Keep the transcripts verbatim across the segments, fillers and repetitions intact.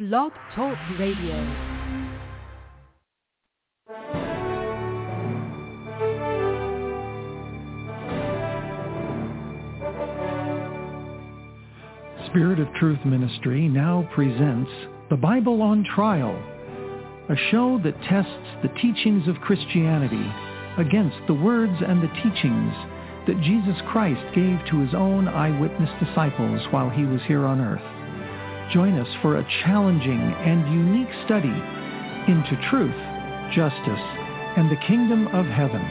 Blog Talk Radio. Spirit of Truth Ministry now presents The Bible on Trial, a show that tests the teachings of Christianity against the words and the teachings that Jesus Christ gave to his own eyewitness disciples while he was here on earth. Join us for a challenging and unique study into truth, justice, and the kingdom of heaven.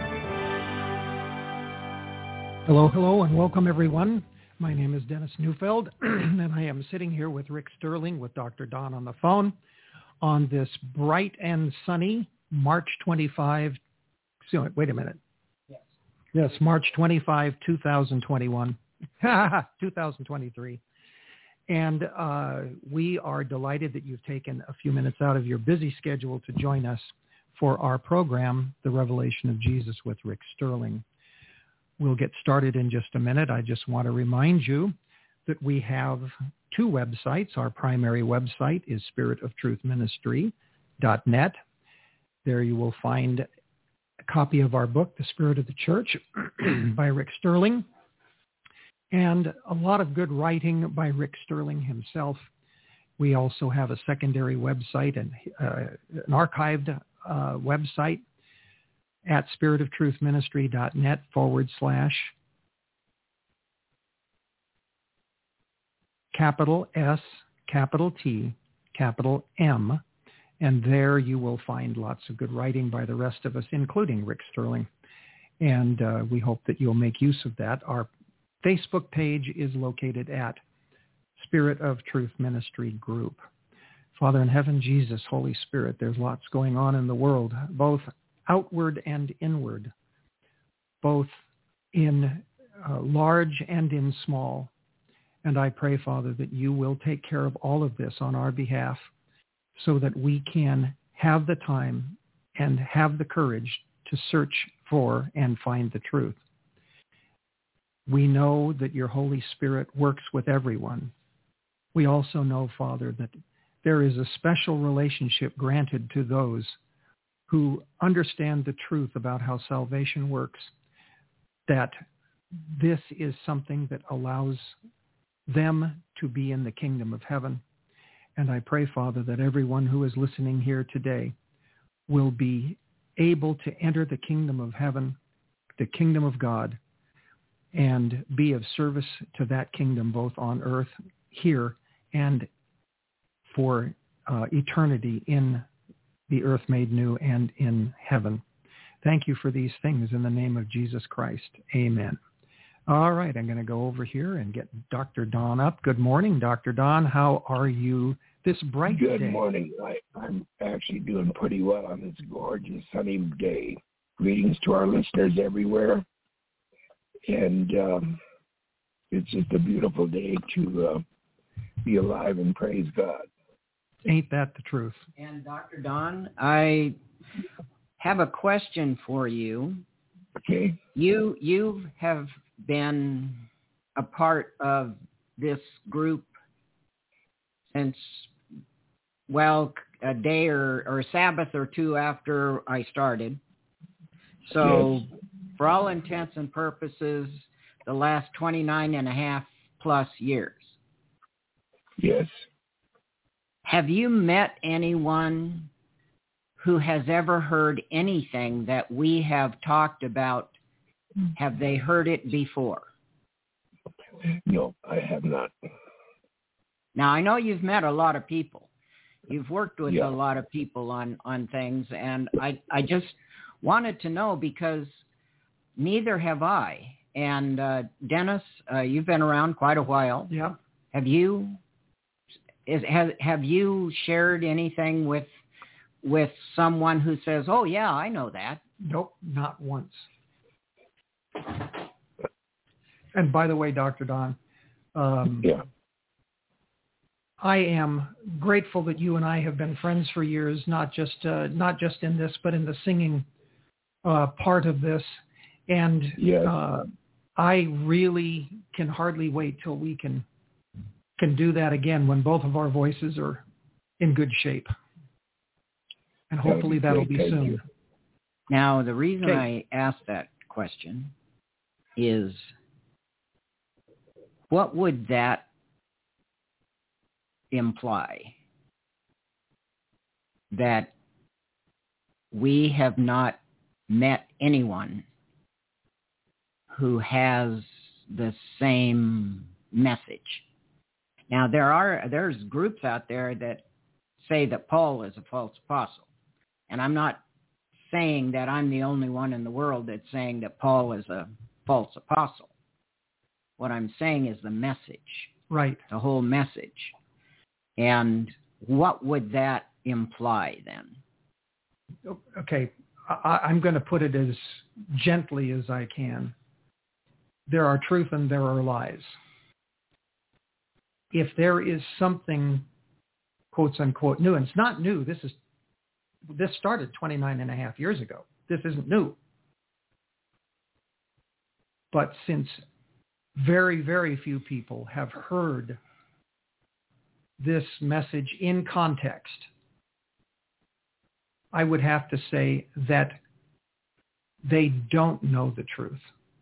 Hello, hello, and welcome everyone. My name is Dennis Neufeld, and I am sitting here with Rick Sterling with Doctor Don on the phone on this bright and sunny March twenty-fifth. So, wait a minute. Yes. Yes, March twenty-fifth, twenty twenty-one, twenty twenty-three. And uh, we are delighted that you've taken a few minutes out of your busy schedule to join us for our program, The Revelation of Jesus with Rick Sterling. We'll get started in just a minute. I just want to remind you that we have two websites. Our primary website is spirit of truth ministry dot net. There you will find a copy of our book, The Spirit of the Church, by Rick Sterling, and a lot of good writing by Rick Sterling himself. We also have a secondary website and uh, an archived uh, website at spirit of truth ministry dot net forward slash capital S, capital T, capital M. And there you will find lots of good writing by the rest of us, including Rick Sterling. And uh, we hope that you'll make use of that. Our Facebook page is located at Spirit of Truth Ministry Group. Father in heaven, Jesus, Holy Spirit, there's lots going on in the world, both outward and inward, both in uh, large and in small. And I pray, Father, that you will take care of all of this on our behalf so that we can have the time and have the courage to search for and find the truth. We know that your Holy Spirit works with everyone. We also know, Father, that there is a special relationship granted to those who understand the truth about how salvation works, that this is something that allows them to be in the kingdom of heaven. And I pray, Father, that everyone who is listening here today will be able to enter the kingdom of heaven, the kingdom of God, and be of service to that kingdom both on earth here and for uh, eternity in the earth made new and in heaven. Thank you for these things in the name of Jesus Christ. Amen. All right, I'm going to go over here and get Doctor Don up. Good morning, Doctor Don. How are you this bright Good day? Good morning. I, I'm actually doing pretty well on this gorgeous sunny day. Greetings to our listeners everywhere. And um, it's just a beautiful day to uh, be alive and praise God. Ain't that the truth? And Doctor Don, I have a question for you. Okay. You you have been a part of this group since, well, a day or, or a Sabbath or two after I started. So yes, for all intents and purposes, the last twenty-nine and a half plus years. Yes. Have you met anyone who has ever heard anything that we have talked about? Have they heard it before? No, I have not. Now, I know you've met a lot of people. You've worked with yeah. a lot of people on, on things, and I, I just wanted to know because neither have I. And uh, Dennis, uh, you've been around quite a while. Yeah. Have you is have, have you shared anything with with someone who says, "Oh yeah, I know that"? Nope, not once. And by the way, Doctor Don, um, yeah. I am grateful that you and I have been friends for years, not just uh, not just in this, but in the singing uh, part of this. And yes. uh, I really can hardly wait till we can can do that again when both of our voices are in good shape. And hopefully that'll be soon. Now, the reason Okay. I asked that question is, what would that imply? That we have not met anyone who has the same message. Now, there are there's groups out there that say that Paul is a false apostle. And I'm not saying that I'm the only one in the world that's saying that Paul is a false apostle. What I'm saying is the message. Right. The whole message. And what would that imply then? Okay. I, I'm going to put it as gently as I can. There are truth and there are lies. If there is something, quotes unquote, new, and it's not new, this is this started twenty-nine and a half years ago. This isn't new. But since very, very few people have heard this message in context, I would have to say that they don't know the truth.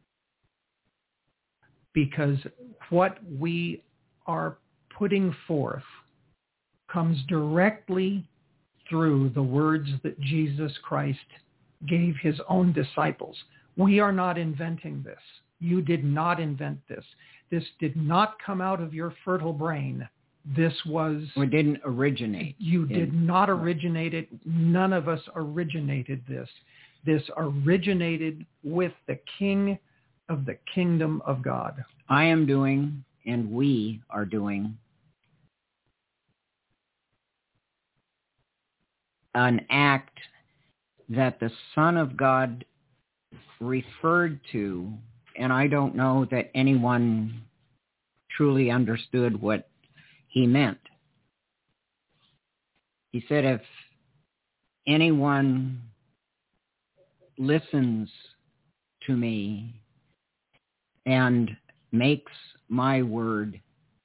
Because what we are putting forth comes directly through the words that Jesus Christ gave his own disciples. We are not inventing this. You did not invent this. This did not come out of your fertile brain. This was... Or didn't originate. You in, did not originate it. None of us originated this. This originated with the King of the kingdom of God. I am doing, and we are doing, an act that the Son of God referred to, and I don't know that anyone truly understood what he meant. He said, if anyone listens to me and makes my word,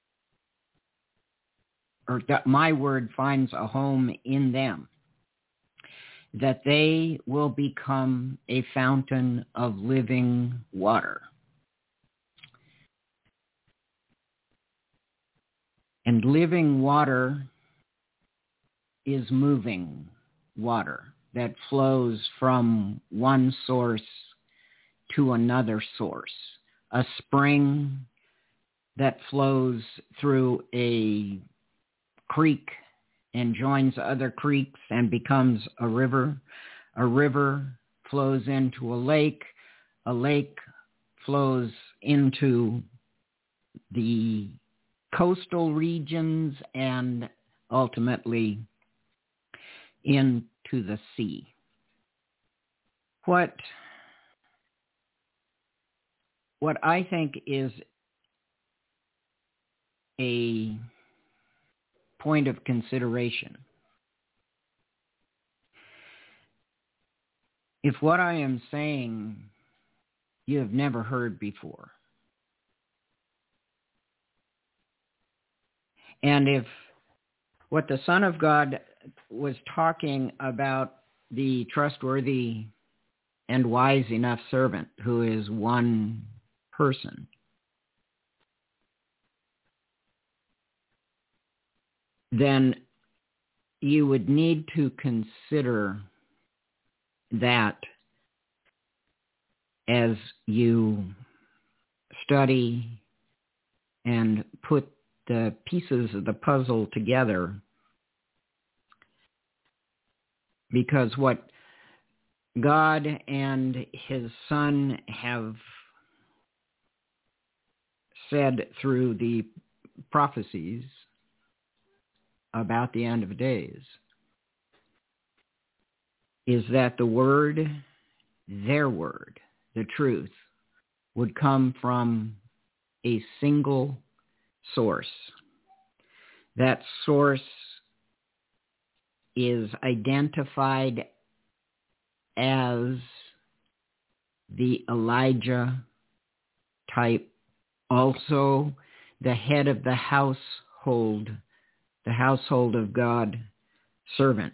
or that my word finds a home in them, that they will become a fountain of living water. And living water is moving water that flows from one source to another source. A spring that flows through a creek and joins other creeks and becomes a river. A river flows into a lake. A lake flows into the coastal regions and ultimately into the sea. What, what I think is a point of consideration. If what I am saying you have never heard before, and if what the Son of God was talking about, the trustworthy and wise enough servant who is one person, then you would need to consider that as you study and put the pieces of the puzzle together, because what God and his Son have said through the prophecies about the end of days is that the word, their word, the truth, would come from a single source. That source is identified as the Elijah type, also the head of the household the household of God servant.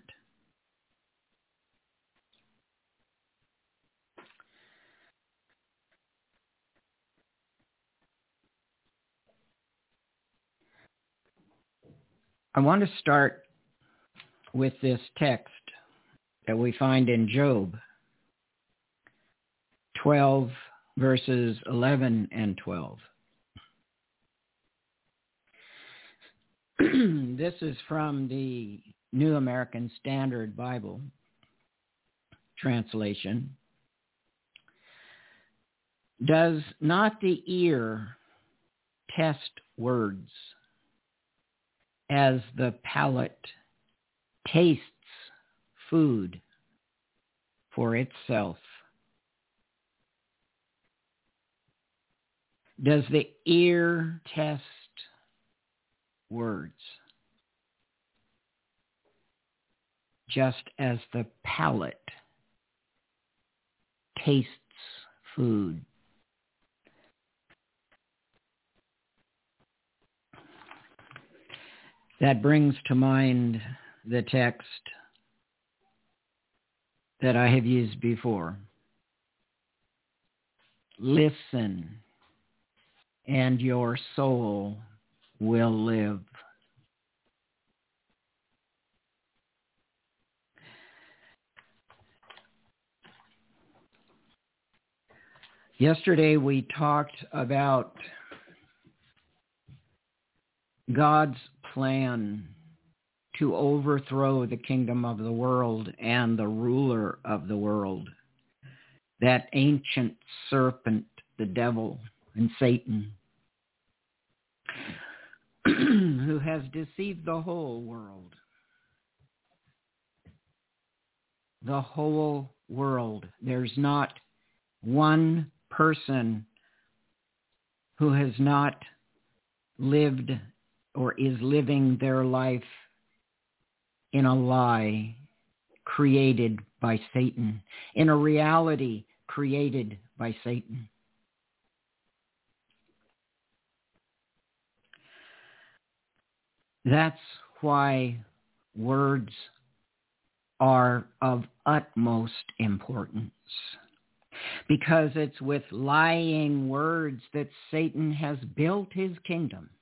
I want to start with this text that we find in Job twelve, verses eleven and twelve. This is from the New American Standard Bible translation. Does not the ear test words as the palate tastes food for itself? Does the ear test words just as the palate tastes food? That brings to mind the text that I have used before. Listen, and your soul will live. Yesterday we talked about God's plan to overthrow the kingdom of the world and the ruler of the world, that ancient serpent, the devil and Satan, who has deceived the whole world. The whole world. There's not one person who has not lived or is living their life in a lie created by Satan, in a reality created by Satan. That's why words are of utmost importance, because it's with lying words that Satan has built his kingdom.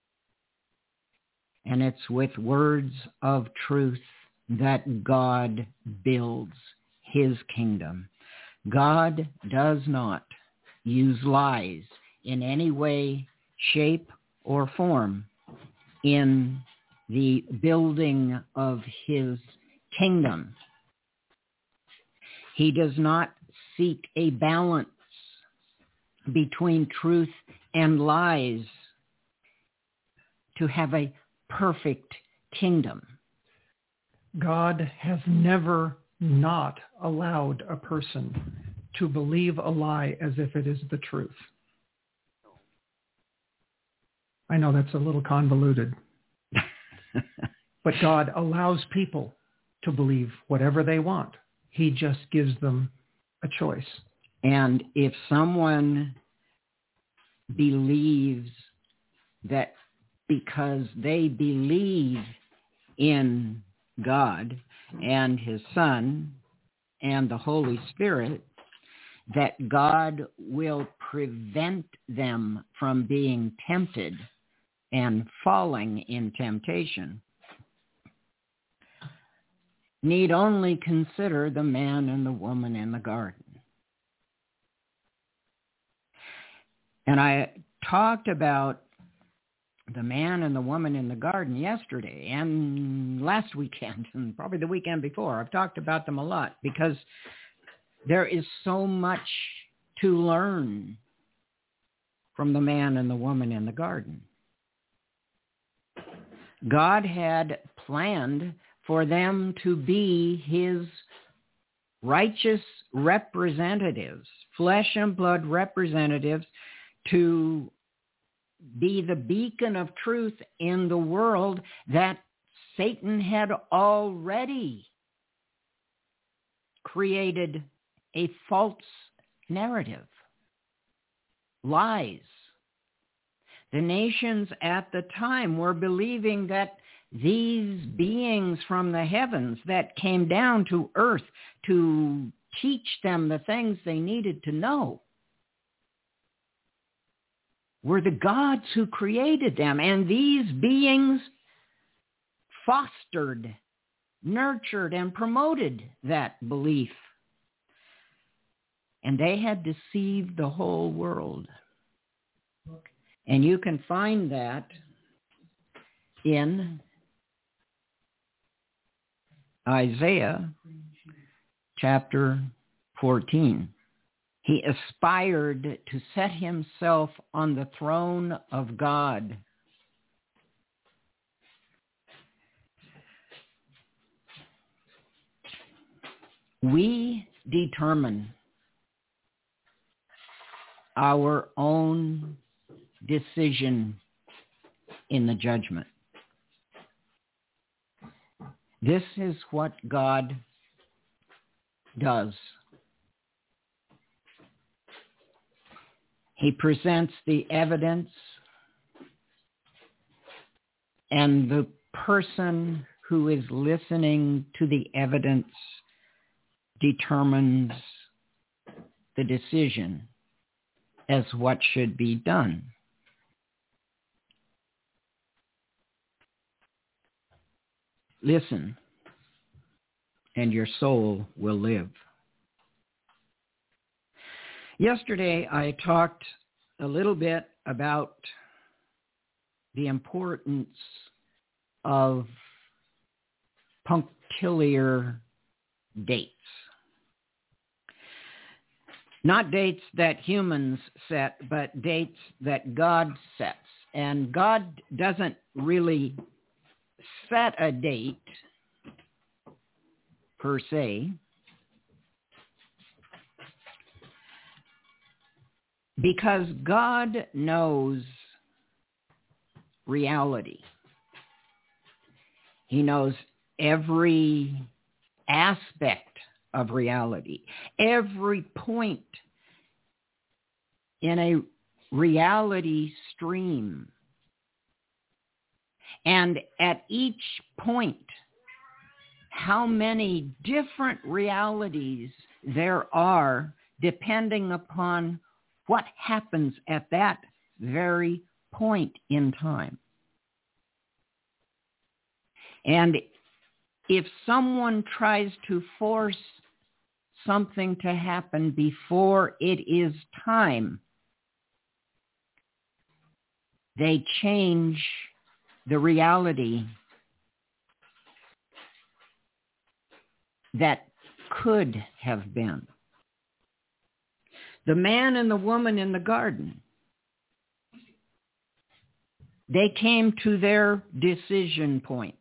And it's with words of truth that God builds his kingdom. God does not use lies in any way, shape, or form in the building of his kingdom. He does not seek a balance between truth and lies to have a perfect kingdom. God has never not allowed a person to believe a lie as if it is the truth. I know that's a little convoluted, but God allows people to believe whatever they want. He just gives them a choice. And if someone believes that because they believe in God and his Son and the Holy Spirit, that God will prevent them from being tempted and falling in temptation, need only consider the man and the woman in the garden. And I talked about the man and the woman in the garden yesterday and last weekend and probably the weekend before. I've talked about them a lot because there is so much to learn from the man and the woman in the garden. God had planned for them to be his righteous representatives, flesh and blood representatives, to be the beacon of truth in the world that Satan had already created a false narrative, lies. The nations at the time were believing that these beings from the heavens that came down to earth to teach them the things they needed to know were the gods who created them. And these beings fostered, nurtured, and promoted that belief. And they had deceived the whole world. And you can find that in Isaiah chapter fourteen. He aspired to set himself on the throne of God. We determine our own decision in the judgment. This is what God does. He presents the evidence, and the person who is listening to the evidence determines the decision as what should be done. Listen, and your soul will live. Yesterday, I talked a little bit about the importance of punctiliar dates. Not dates that humans set, but dates that God sets. And God doesn't really set a date per se, because God knows reality. He knows every aspect of reality, every point in a reality stream. And at each point, how many different realities there are depending upon what happens at that very point in time. And if someone tries to force something to happen before it is time, they change the reality that could have been. The man and the woman in the garden, they came to their decision point.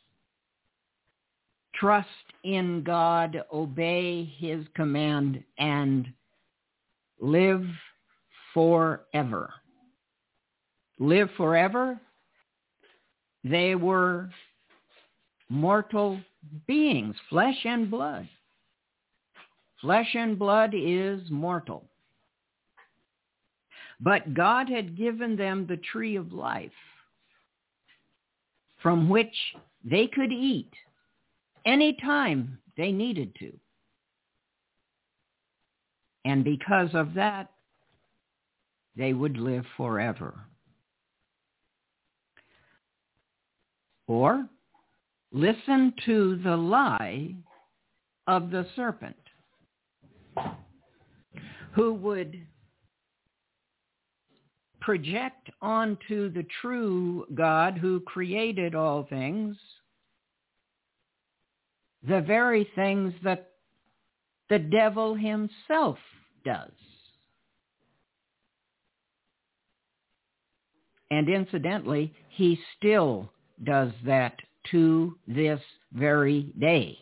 Trust in God, obey his command, and live forever. Live forever? They were mortal beings, flesh and blood. Flesh and blood is mortal. But God had given them the tree of life from which they could eat any time they needed to. And because of that, they would live forever. Or listen to the lie of the serpent, who would project onto the true God who created all things the very things that the devil himself does. And incidentally, he still does that to this very day.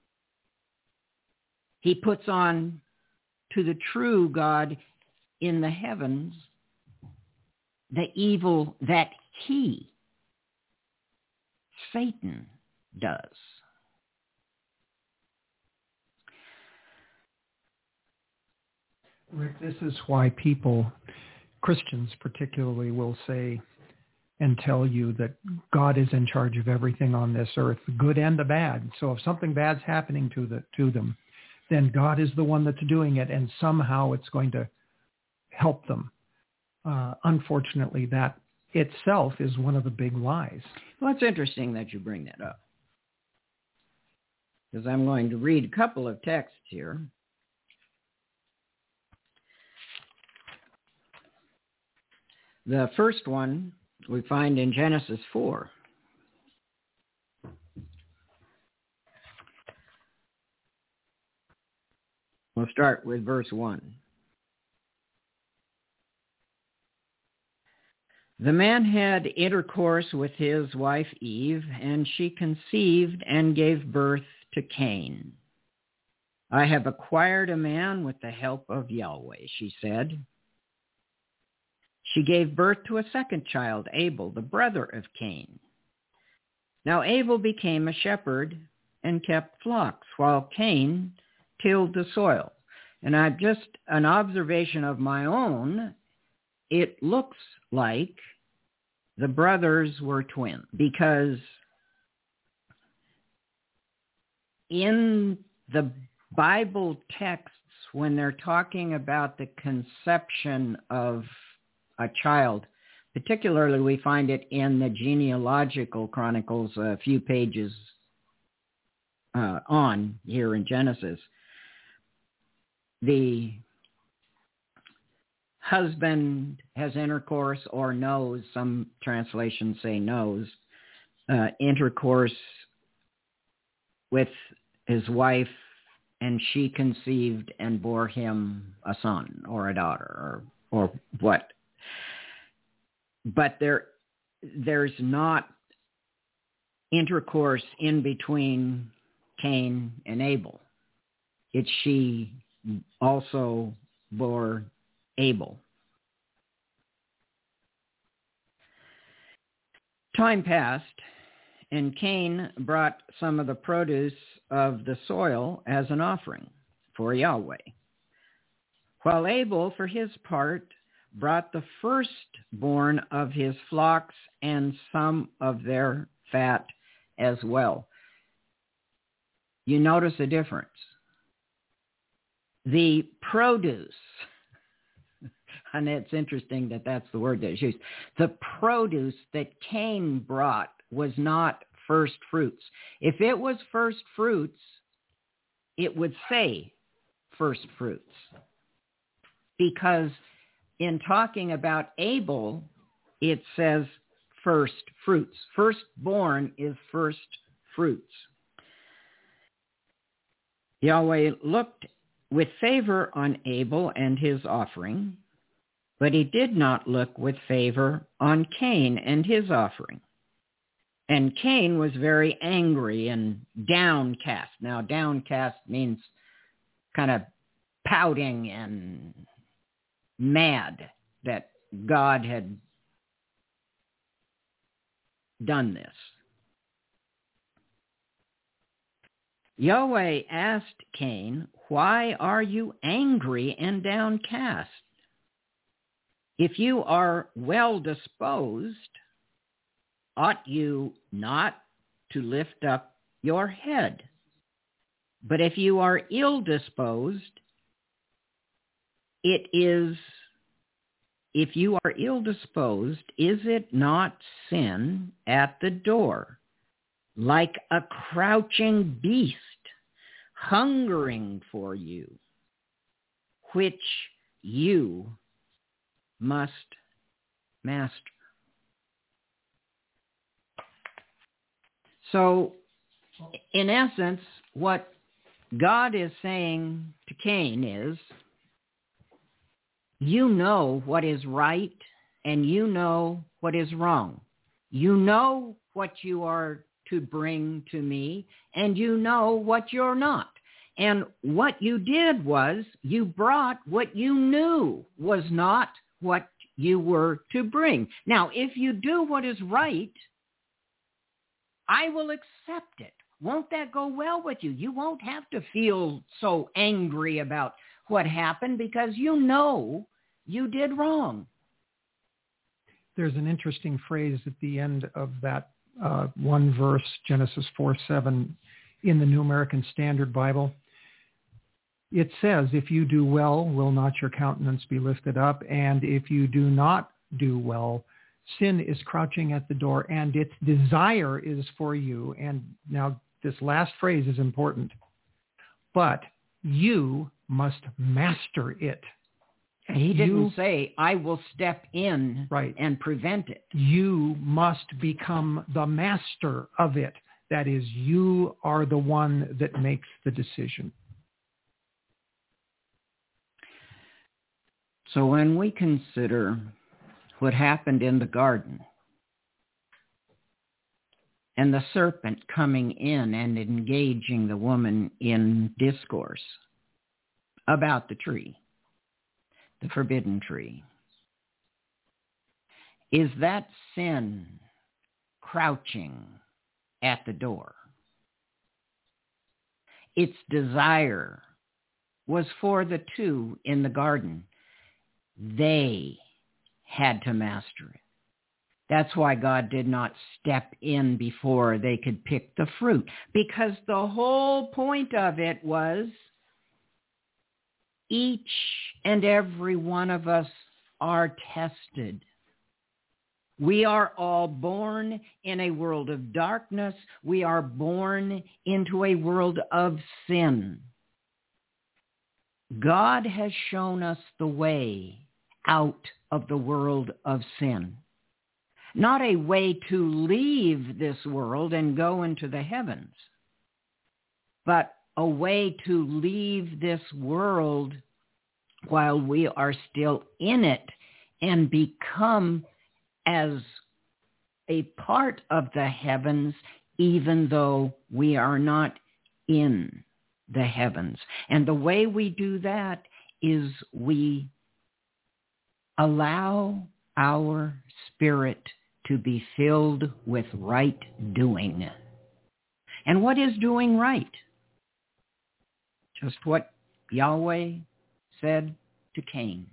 He puts on to the true God in the heavens the evil that he, Satan, does. Rick, this is why people, Christians particularly, will say, and tell you that God is in charge of everything on this earth, the good and the bad. So if something bad's happening to the to them, then God is the one that's doing it, and somehow it's going to help them. Uh, unfortunately, that itself is one of the big lies. Well, it's interesting that you bring that up, because I'm going to read a couple of texts here. The first one we find in Genesis four. We'll start with verse one. The man had intercourse with his wife Eve, and she conceived and gave birth to Cain. I have acquired a man with the help of Yahweh, she said. She gave birth to a second child, Abel, the brother of Cain. Now Abel became a shepherd and kept flocks, while Cain tilled the soil. And I've just an observation of my own. It looks like the brothers were twins, because in the Bible texts, when they're talking about the conception of a child, particularly we find it in the genealogical chronicles a few pages uh, on here in Genesis, the husband has intercourse or knows, some translations say knows, uh, intercourse with his wife, and she conceived and bore him a son or a daughter or, or what. But there, there's not intercourse in between Cain and Abel. It's she also bore Abel. Time passed, and Cain brought some of the produce of the soil as an offering for Yahweh, while Abel, for his part, brought the firstborn of his flocks and some of their fat as well. You notice a difference. The produce, and it's interesting that that's the word that's used, the produce that Cain brought was not first fruits. If it was first fruits, it would say first fruits, because in talking about Abel, it says first fruits. Firstborn is first fruits. Yahweh looked with favor on Abel and his offering, but he did not look with favor on Cain and his offering. And Cain was very angry and downcast. Now, downcast means kind of pouting and mad that God had done this. Yahweh asked Cain, "Why are you angry and downcast? If you are well disposed, ought you not to lift up your head? But if you are ill disposed, it is, if you are ill disposed, is it not sin at the door, like a crouching beast, hungering for you, which you must master?" So, in essence, what God is saying to Cain is, you know what is right and you know what is wrong. You know what you are to bring to me, and you know what you're not. And what you did was you brought what you knew was not what you were to bring. Now, if you do what is right, I will accept it. Won't that go well with you? You won't have to feel so angry about what happened because you know you did wrong. there's an interesting phrase at the end of that uh, one verse, Genesis four seven, in the New American Standard Bible. It says, if you do well, will not your countenance be lifted up? And if you do not do well, sin is crouching at the door, and its desire is for you. And now this last phrase is important. But you must master it. He didn't you, say, I will step in right. and prevent it. You must become the master of it. That is, you are the one that makes the decision. So when we consider what happened in the garden and the serpent coming in and engaging the woman in discourse about the tree, the forbidden tree, is that sin crouching at the door? Its desire was for the two in the garden. They had to master it. That's why God did not step in before they could pick the fruit, because the whole point of it was each and every one of us are tested. We are all born in a world of darkness. We are born into a world of sin. God has shown us the way out of the world of sin. Not a way to leave this world and go into the heavens, but a way to leave this world while we are still in it and become as a part of the heavens, even though we are not in the heavens. And the way we do that is we allow our spirit to be filled with right doing. And what is doing right? Just what Yahweh said to Cain.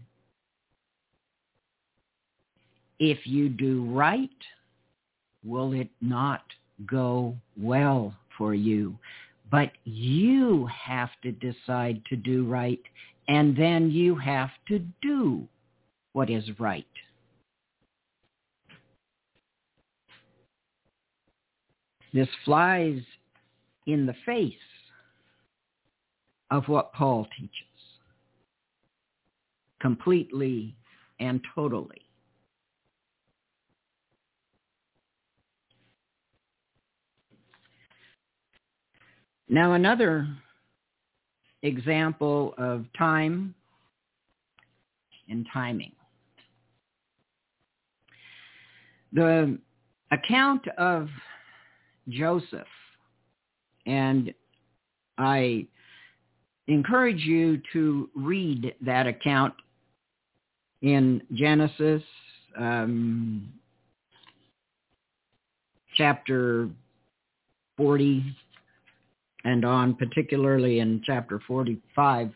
If you do right, will it not go well for you? But you have to decide to do right, and then you have to do what is right. This flies in the face of what Paul teaches, completely and totally. Now, another example of time and timing. The account of Joseph, and I encourage you to read that account in Genesis um, chapter forty and on, particularly in chapter forty-five.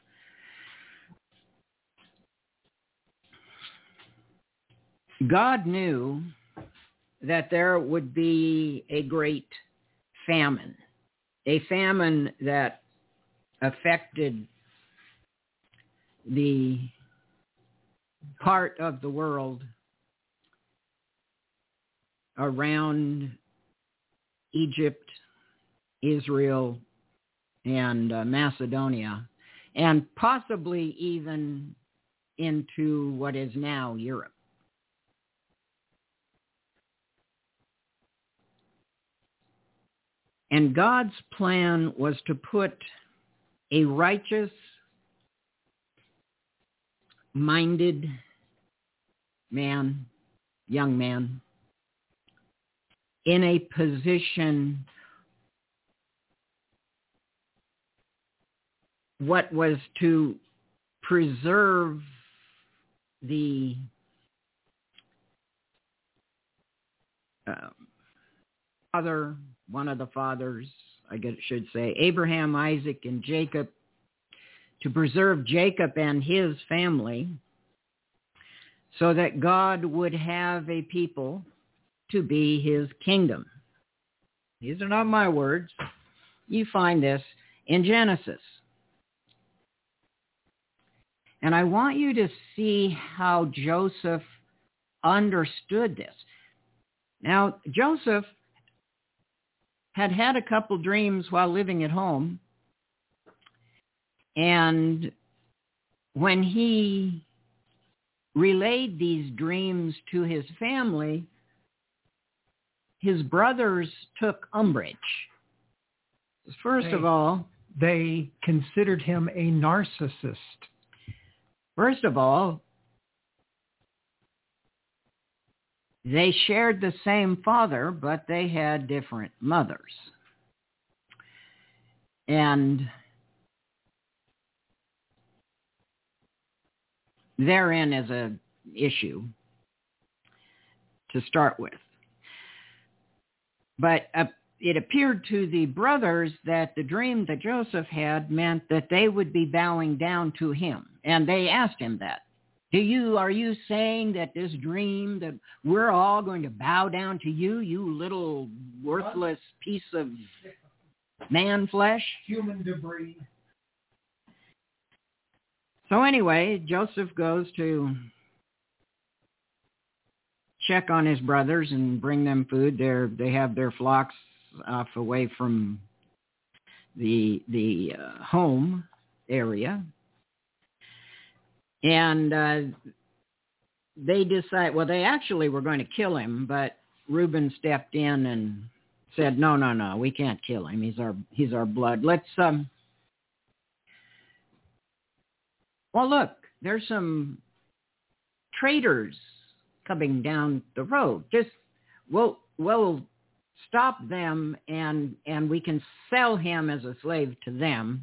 God knew that there would be a great famine, a famine that affected the part of the world around Egypt, Israel, and uh, Macedonia, and possibly even into what is now Europe. And God's plan was to put a righteous, minded man, young man, in a position what was to preserve the uh, father, one of the fathers, I guess should say, Abraham, Isaac, and Jacob, to preserve Jacob and his family, so that God would have a people to be his kingdom. These are not my words. You find this in Genesis. And I want you to see how Joseph understood this. Now, Joseph had had a couple dreams while living at home. And when he relayed these dreams to his family, his brothers took umbrage. First They, of all, they considered him a narcissist. First of all, they shared the same father, but they had different mothers. And therein is an issue to start with. But uh, it appeared to the brothers that the dream that Joseph had meant that they would be bowing down to him. And they asked him that. Do you, are you saying that this dream that we're all going to bow down to you, you little worthless piece of man flesh? Human debris. So anyway, Joseph goes to check on his brothers and bring them food. They're, they have their flocks off away from the, the uh, home area. And uh, they decide, well, they actually were going to kill him, but Reuben stepped in and said, no, no, no, we can't kill him. He's our, he's our blood. Let's, um, well, look, there's some traders coming down the road. Just, we'll, we'll stop them and, and we can sell him as a slave to them.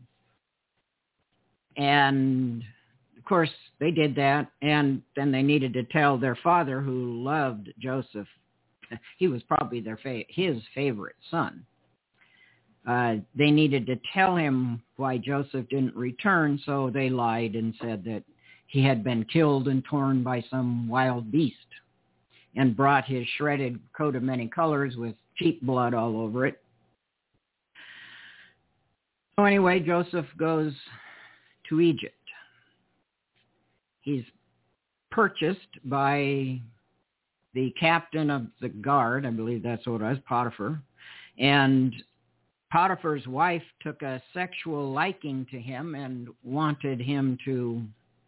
And of course, they did that, and then they needed to tell their father, who loved Joseph. He was probably their fa- his favorite son. Uh, they needed to tell him why Joseph didn't return, so they lied and said that he had been killed and torn by some wild beast, and brought his shredded coat of many colors with sheep blood all over it. So anyway, Joseph goes to Egypt. He's purchased by the captain of the guard, I believe that's what it was, Potiphar. And Potiphar's wife took a sexual liking to him and wanted him to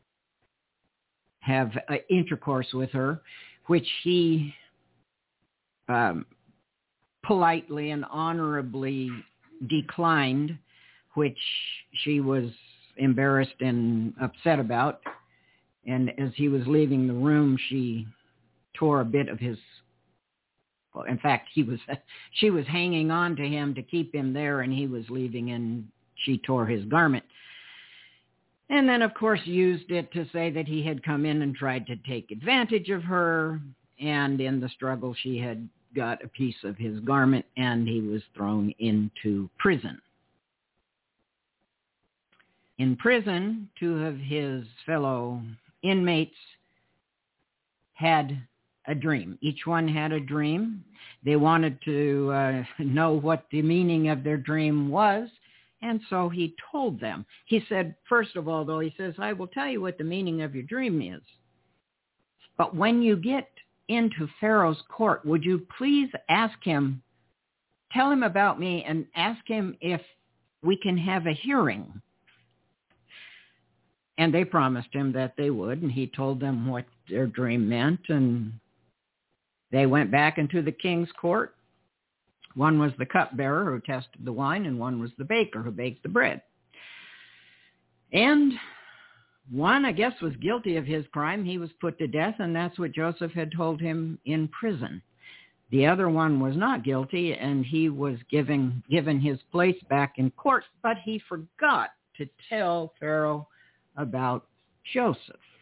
have uh, intercourse with her, which he um, politely and honorably declined, which she was embarrassed and upset about. And as he was leaving the room, she tore a bit of his, well, in fact, he was, she was hanging on to him to keep him there, and he was leaving, and she tore his garment. And then, of course, used it to say that he had come in and tried to take advantage of her, and in the struggle, she had got a piece of his garment, and he was thrown into prison. In prison, two of his fellow inmates had a dream. Each one had a dream. They wanted to uh, know what the meaning of their dream was, and so he told them. He said, first of all, though, he says, I will tell you what the meaning of your dream is. But when you get into Pharaoh's court, would you please ask him, tell him about me, and ask him if we can have a hearing. And they promised him that they would, and he told them what their dream meant, and they went back into the king's court. One was the cupbearer who tested the wine, and one was the baker who baked the bread. And one, I guess, was guilty of his crime. He was put to death, and that's what Joseph had told him in prison. The other one was not guilty, and he was given, given his place back in court, but he forgot to tell Pharaoh about Joseph.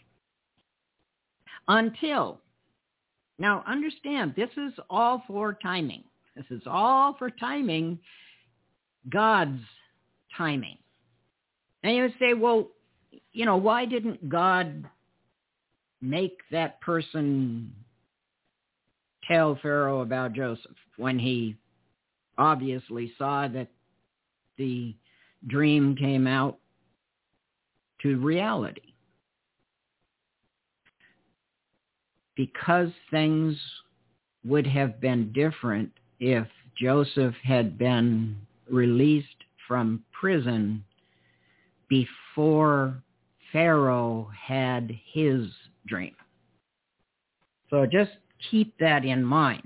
Until, now understand, this is all for timing. This is all for timing, God's timing. And you would say, well, you know, why didn't God make that person tell Pharaoh about Joseph when he obviously saw that the dream came out to reality? Because things would have been different if Joseph had been released from prison before Pharaoh had his dream. So just keep that in mind.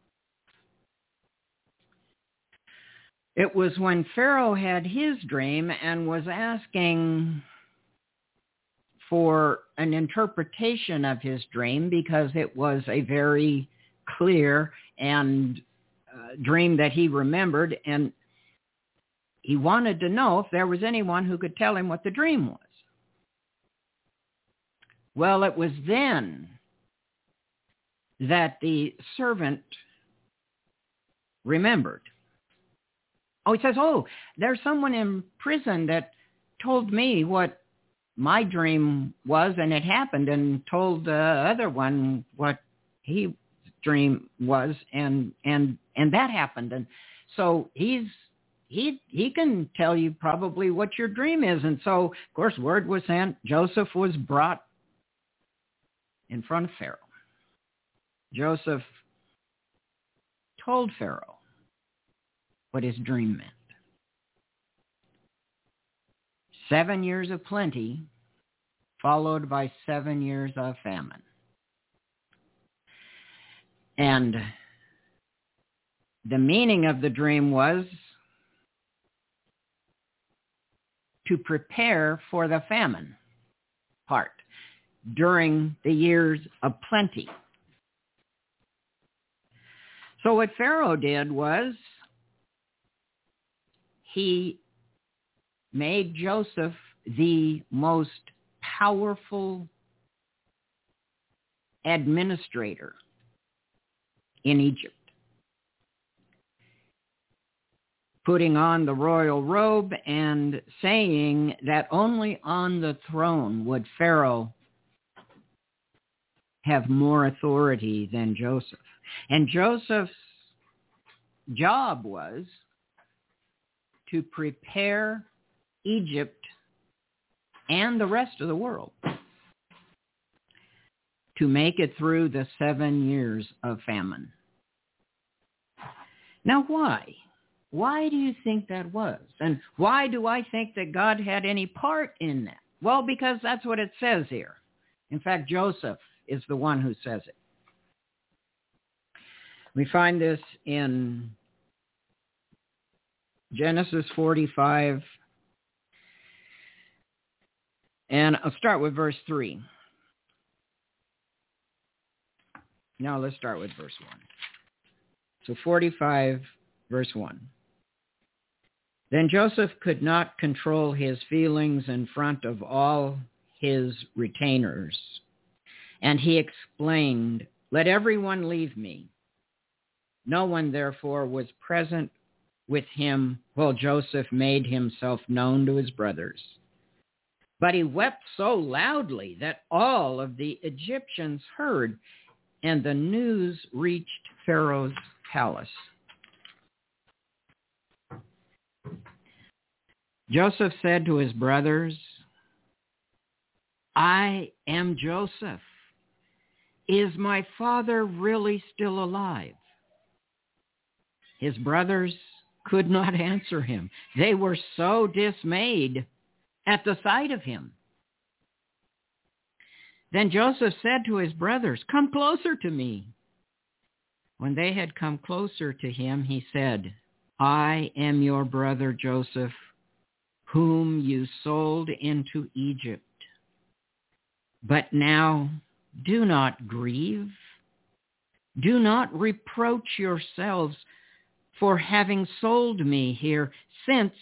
It was when Pharaoh had his dream and was asking for an interpretation of his dream, because it was a very clear and uh, dream that he remembered, and he wanted to know if there was anyone who could tell him what the dream was. Well, it was then that the servant remembered. Oh, he says, oh, there's someone in prison that told me what my dream was, and it happened, and told the other one what his dream was, and and and that happened. And so he's he he can tell you probably what your dream is. And so, of course, word was sent. Joseph was brought in front of Pharaoh. Joseph told Pharaoh what his dream meant. Seven years of plenty, followed by seven years of famine. And the meaning of the dream was to prepare for the famine part during the years of plenty. So what Pharaoh did was he made Joseph the most powerful administrator in Egypt, putting on the royal robe and saying that only on the throne would Pharaoh have more authority than Joseph. And Joseph's job was to prepare Egypt and the rest of the world to make it through the seven years of famine. Now, why? Why do you think that was? And why do I think that God had any part in that? Well, because that's what it says here. In fact, Joseph is the one who says it. We find this in Genesis forty-five, and I'll start with verse three. Now let's start with verse one. So forty-five, verse one. Then Joseph could not control his feelings in front of all his retainers, and he explained, "Let everyone leave me." No one, therefore, was present with him while Joseph made himself known to his brothers. But he wept so loudly that all of the Egyptians heard, and the news reached Pharaoh's palace. Joseph said to his brothers, "I am Joseph. Is my father really still alive?" His brothers could not answer him. They were so dismayed at the sight of him. Then Joseph said to his brothers, "Come closer to me." When they had come closer to him, he said, "I am your brother Joseph, whom you sold into Egypt. But now do not grieve. Do not reproach yourselves for having sold me here, since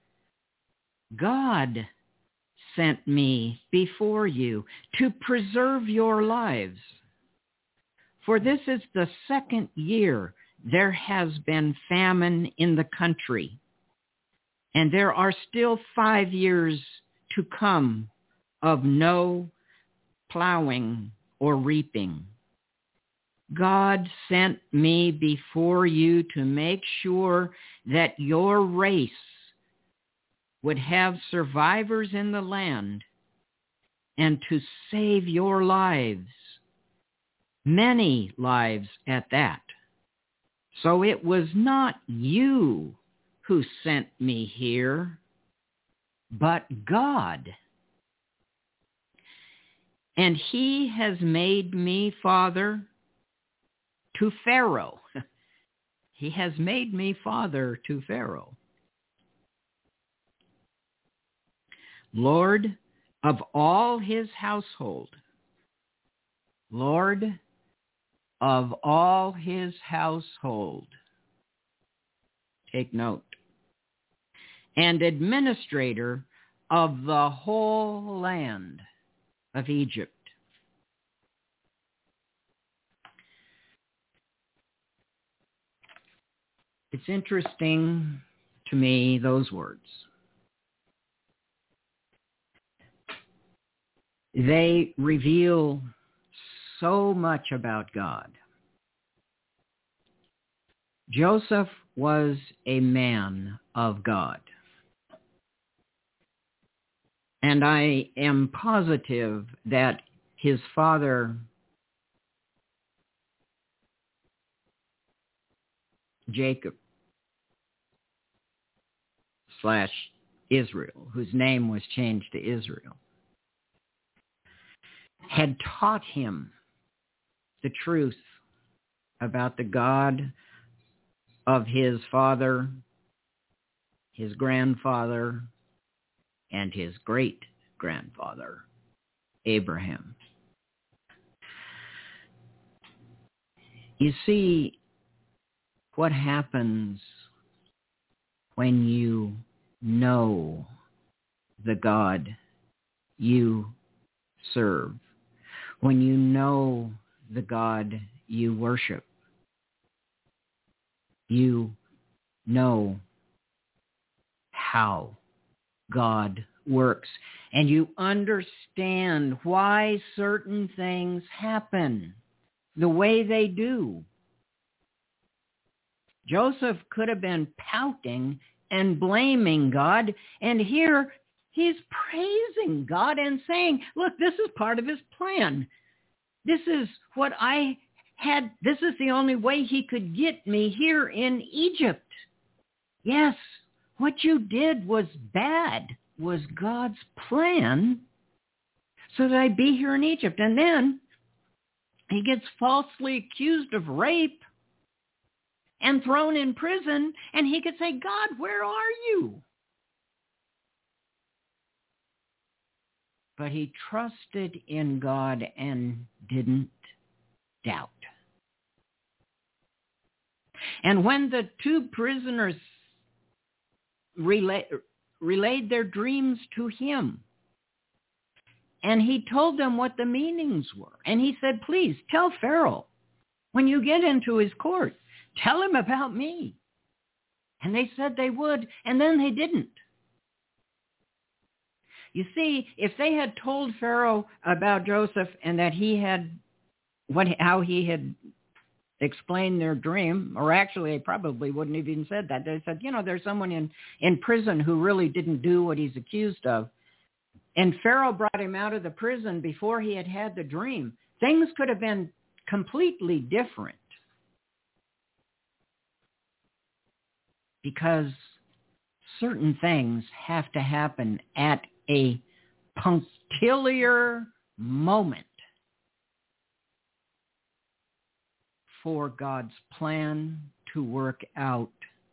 God sent me before you to preserve your lives. For this is the second year there has been famine in the country, and there are still five years to come of no plowing or reaping. God sent me before you to make sure that your race would have survivors in the land and to save your lives, many lives at that. So it was not you who sent me here, but God. And he has made me father to Pharaoh. He has made me father to Pharaoh, Lord of all his household. Lord of all his household. Take note. And administrator of the whole land of Egypt. It's interesting to me, those words. They reveal so much about God. Joseph was a man of God. And I am positive that his father, Jacob, slash Israel, whose name was changed to Israel, had taught him the truth about the God of his father, his grandfather, and his great-grandfather, Abraham. You see, what happens when you know the God you serve, when you know the God you worship, you know how God works, and you understand why certain things happen the way they do. Joseph could have been pouting and blaming God, and here he's praising God and saying, look, this is part of his plan. This is what I had. This is the only way he could get me here in Egypt. Yes, what you did was bad, was God's plan so that I'd be here in Egypt. And then he gets falsely accused of rape and thrown in prison, and he could say, God, where are you? But he trusted in God and didn't doubt. And when the two prisoners relay, relayed their dreams to him, and he told them what the meanings were, and he said, please tell Pharaoh, when you get into his court, tell him about me. And they said they would, and then they didn't. You see, if they had told Pharaoh about Joseph and that he had, what, how he had explained their dream, or actually they probably wouldn't have even said that. They said, you know, there's someone in, in prison who really didn't do what he's accused of. And Pharaoh brought him out of the prison before he had had the dream. Things could have been completely different. Because certain things have to happen at a punctiliar moment for God's plan to work out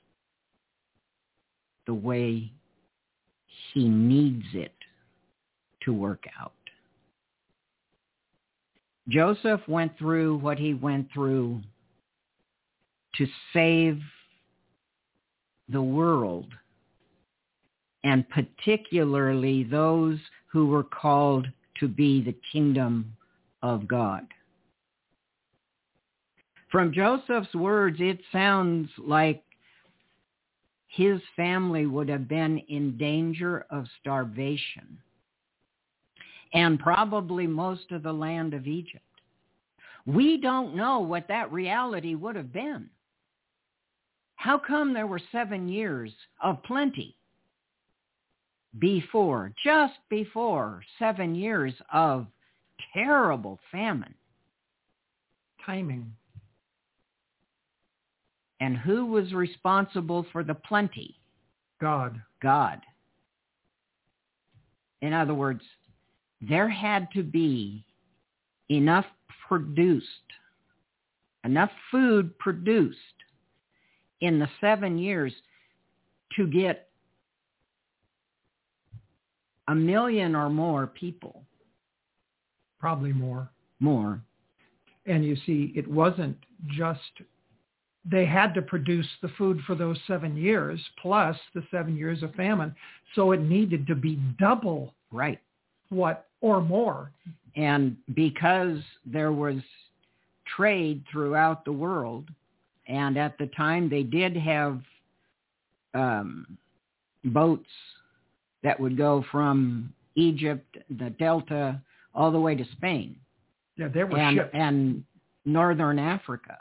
the way he needs it to work out. Joseph went through what he went through to save the world, and particularly those who were called to be the kingdom of God. From Joseph's words, it sounds like his family would have been in danger of starvation, and probably most of the land of Egypt. We don't know what that reality would have been. How come there were seven years of plenty before, just bore seven years of terrible famine? Timing. And who was responsible for the plenty? God. God. In other words, there had to be enough produced, enough food produced in the seven years to get a million or more people. Probably more. More. And you see, it wasn't just, they had to produce the food for those seven years plus the seven years of famine. So it needed to be double. Right. What, or more. And because there was trade throughout the world, and at the time they did have um, boats that would go from Egypt, the Delta, all the way to Spain. Yeah, there were and, ships. And northern Africa.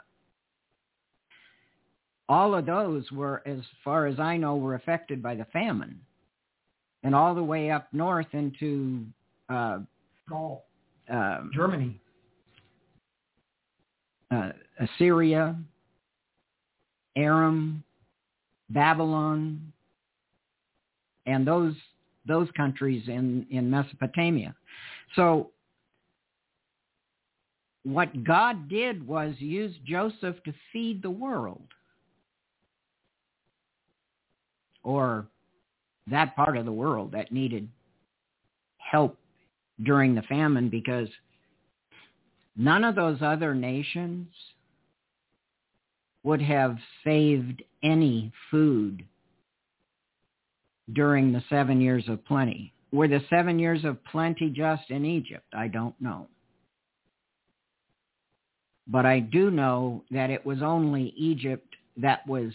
All of those were, as far as I know, were affected by the famine. And all the way up north into uh, Gaul, um, Germany, uh, Assyria, Aram, Babylon, and those those countries in, in Mesopotamia. So what God did was use Joseph to feed the world, or that part of the world that needed help during the famine, because none of those other nations would have saved any food during the seven years of plenty. Were the seven years of plenty just in Egypt? I don't know. But I do know that it was only Egypt that was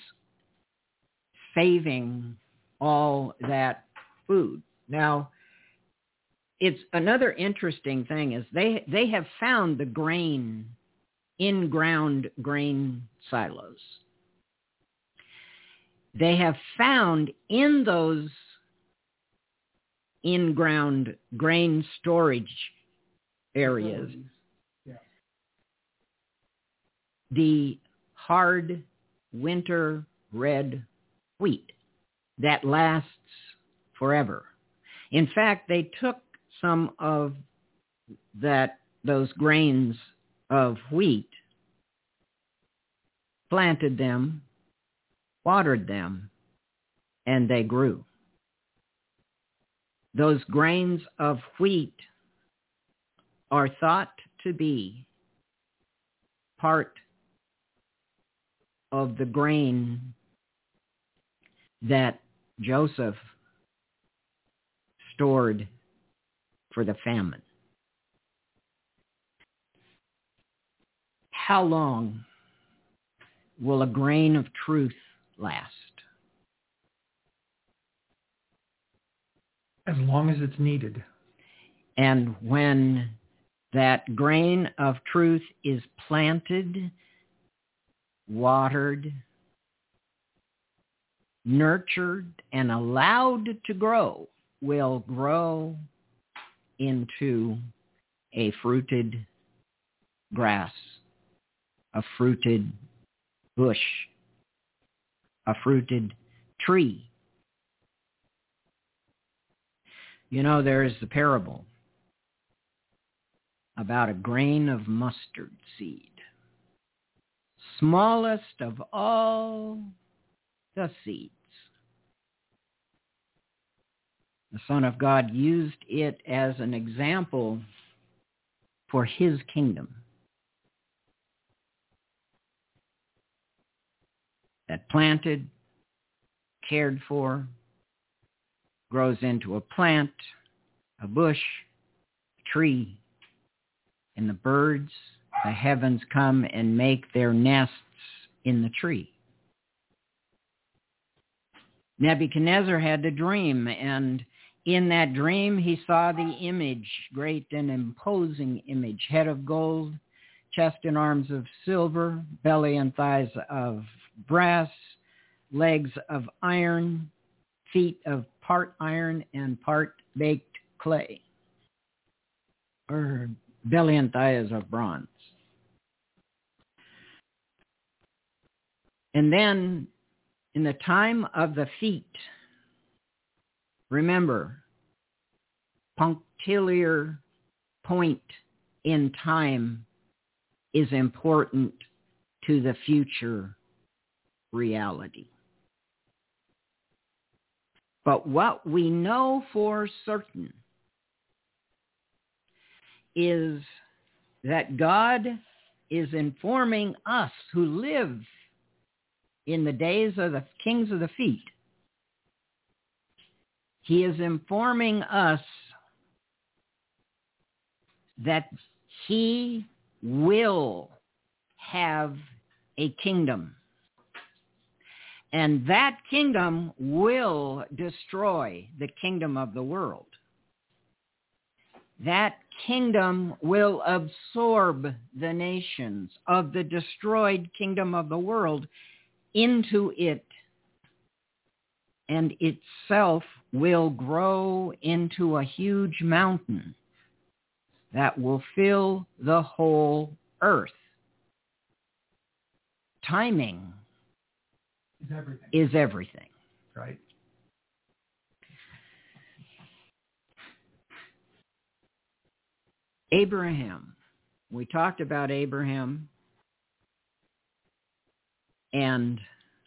saving all that food. Now, it's another interesting thing is they, they have found the grain, in-ground grain silos. They have found in those in-ground grain storage areas yeah. the hard winter red wheat that lasts forever. In fact, they took some of that those grains of wheat, planted them, watered them, and they grew. Those grains of wheat are thought to be part of the grain that Joseph stored for the famine. How long will a grain of truth last? As long as it's needed. And when that grain of truth is planted, watered, nurtured, and allowed to grow, will grow into a fruited grass, a fruited bush, a fruited tree. You know, there is the parable about a grain of mustard seed, smallest of all the seeds. The Son of God used it as an example for his kingdom. That planted, cared for, grows into a plant, a bush, a tree, and the birds, the heavens come and make their nests in the tree. Nebuchadnezzar had a dream, and in that dream he saw the image, great and imposing image, head of gold, chest and arms of silver, belly and thighs of brass, legs of iron, feet of part iron and part baked clay, or belly and thighs of bronze. And then in the time of the feet, remember, punctiliar point in time is important to the future reality. But what we know for certain is that God is informing us who live in the days of the kings of the feet. He is informing us that he will have a kingdom. And that kingdom will destroy the kingdom of the world. That kingdom will absorb the nations of the destroyed kingdom of the world into it, and itself will grow into a huge mountain that will fill the whole earth. Timing is everything. Is everything. Right. Abraham. We talked about Abraham and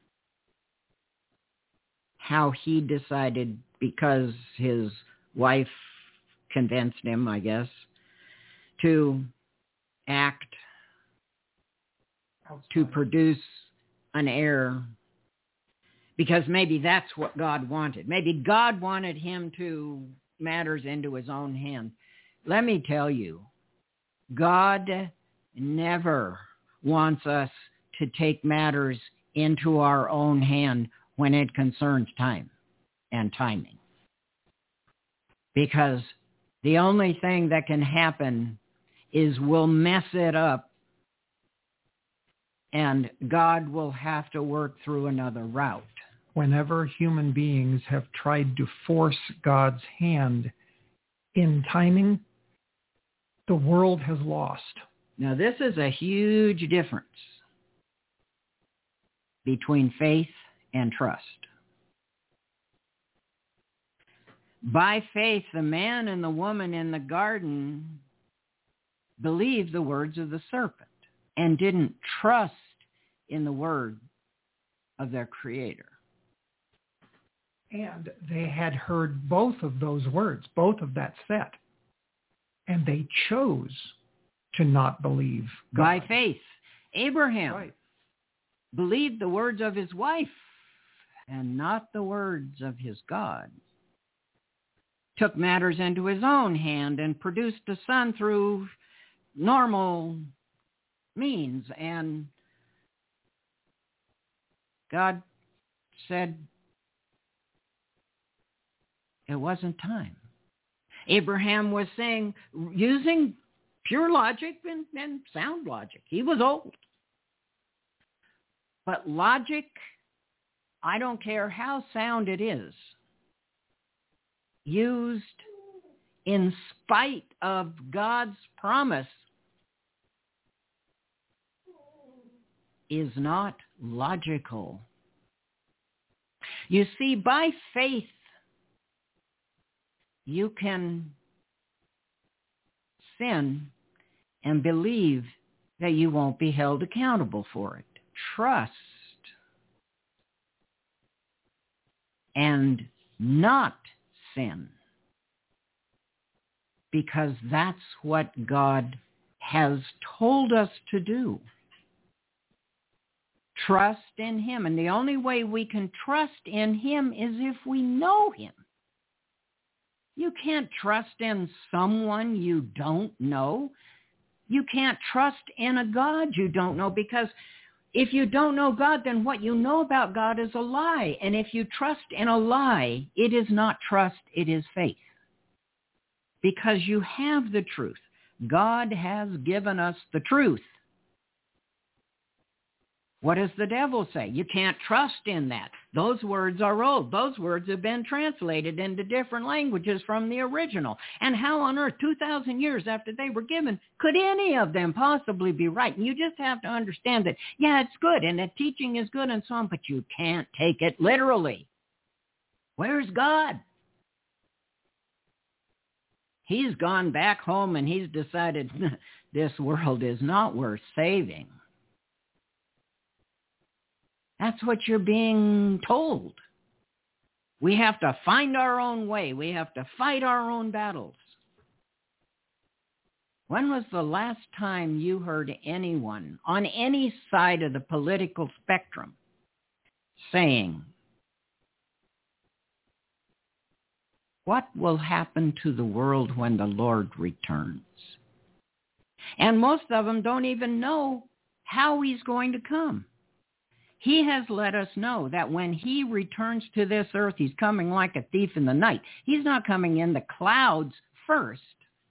how he decided, because his wife convinced him, I guess, to act, to produce an heir, because maybe that's what God wanted. Maybe God wanted him to matters into his own hand. Let me tell you, God never wants us to take matters into our own hand when it concerns time and timing. Because the only thing that can happen is we'll mess it up, and God will have to work through another route. Whenever human beings have tried to force God's hand in timing, the world has lost. Now, this is a huge difference between faith and trust. By faith, the man and the woman in the garden believed the words of the serpent and didn't trust in the word of their Creator. And they had heard both of those words, both of that set, and they chose to not believe God. By faith, Abraham Right. believed the words of his wife and not the words of his God. Took matters into his own hand and produced a son through normal means. And God said it wasn't time. Abraham was saying, using pure logic and, and sound logic. He was old. But logic, I don't care how sound it is, used in spite of God's promise, is not logical. You see, by faith, you can sin and believe that you won't be held accountable for it. Trust and not sin, because that's what God has told us to do. Trust in him. And the only way we can trust in him is if we know him. You can't trust in someone you don't know. You can't trust in a God you don't know, because if you don't know God, then what you know about God is a lie. And if you trust in a lie, it is not trust, it is faith. Because you have the truth. God has given us the truth. What does the devil say? You can't trust in that. Those words are old. Those words have been translated into different languages from the original. And how on earth, two thousand years after they were given, could any of them possibly be right? And you just have to understand that, yeah, it's good, and the teaching is good and so on, but you can't take it literally. Where's God? He's gone back home and he's decided this world is not worth saving. That's what you're being told. We have to find our own way. We have to fight our own battles. When was the last time you heard anyone on any side of the political spectrum saying, what will happen to the world when the Lord returns? And most of them don't even know how he's going to come. He has let us know that when he returns to this earth, he's coming like a thief in the night. He's not coming in the clouds first.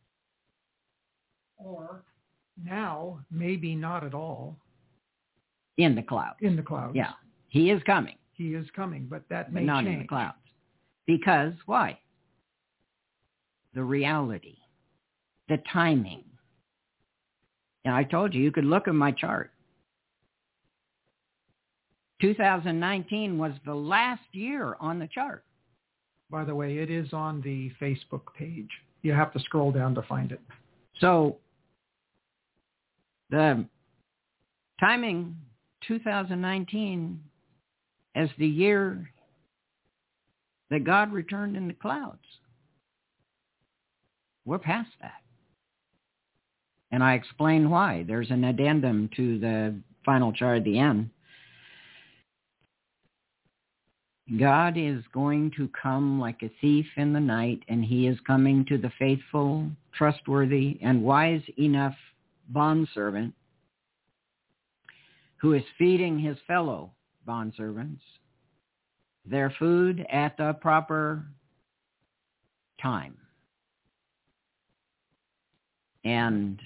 Or now, maybe not at all. In the clouds. In the clouds. Yeah, he is coming. He is coming, but that may but not change. in the clouds. Because, why? The reality, the timing. And I told you, you could look at my chart. two thousand nineteen was the last year on the chart. By the way, it is on the Facebook page. You have to scroll down to find it. So the timing, two thousand nineteen, as the year that God returned in the clouds. We're past that. And I explain why. There's an addendum to the final chart at the end. God is going to come like a thief in the night, and he is coming to the faithful, trustworthy, and wise enough bondservant who is feeding his fellow bondservants their food at the proper time. And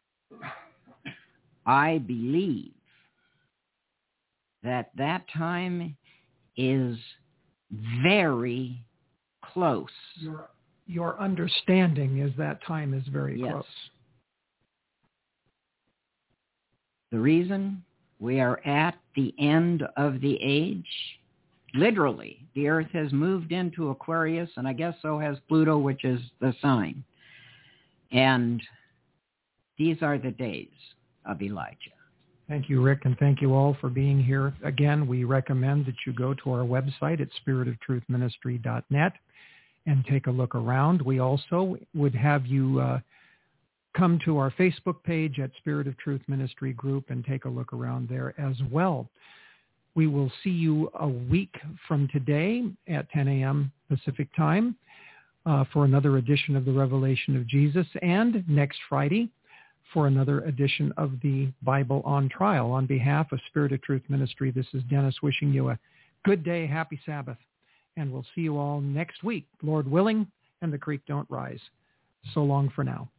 I believe that that time is very close. Your, your understanding is that time is very yes. close. The reason we are at the end of the age, literally, the earth has moved into Aquarius, and I guess so has Pluto, which is the sign. And these are the days of Elijah. Thank you, Rick, and thank you all for being here. Again, we recommend that you go to our website at spirit of truth ministry dot net and take a look around. We also would have you uh, come to our Facebook page at Spirit of Truth Ministry Group and take a look around there as well. We will see you a week from today at ten a.m. Pacific time uh, for another edition of the Revelation of Jesus, and next Friday for another edition of the Bible on Trial. On behalf of Spirit of Truth Ministry, this is Dennis wishing you a good day, happy Sabbath, and we'll see you all next week, Lord willing, and the creek don't rise. So long for now.